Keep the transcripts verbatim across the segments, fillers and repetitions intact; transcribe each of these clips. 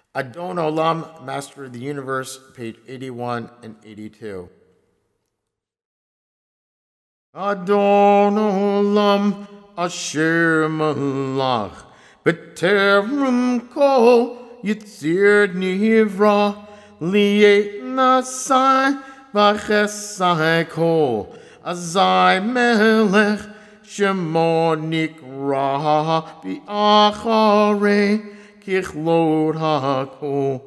Adon Olam, Master of the Universe, page eighty-one and eighty-two. Adon Olam, Asher Malach, B'terem Kol, Yitzir Nivra, Liet Nasai, V'chesai Kol, Azai Melech, Shemo Nikra, B'achare, Kichlod HaKol,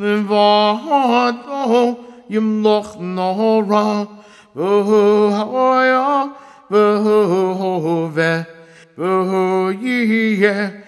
Levado, Yimloch Nora, V'hu Ha'oya, V'hu Hoveh, V'hu Yiyeh,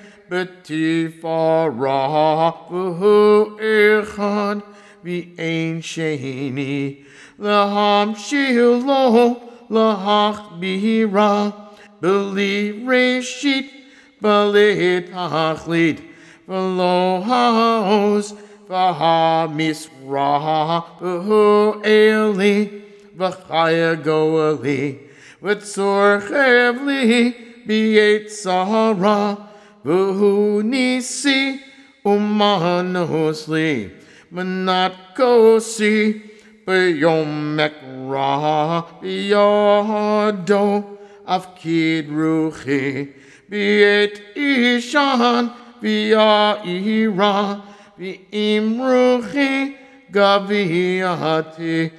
B'tifara, V'hu Echad, V'ein Sheni, L'ham Shilo, L'hach Bihira, B'li Reshit, B'li Tachlit, V'lo Haos, V'ha Misra, V'hu Eli, V'chaya Goeli, V'tzor Chevli, B'yet Sahara, V'hu Nisi, Umanosli, Manat Kosi, B'yom Mekra, B'yado, Avkid Ruchi, B'yet Ishan, V'ya'ira, V'imruchi, Gaviyati,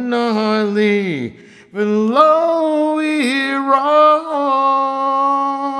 Adonai li, V'lo ira.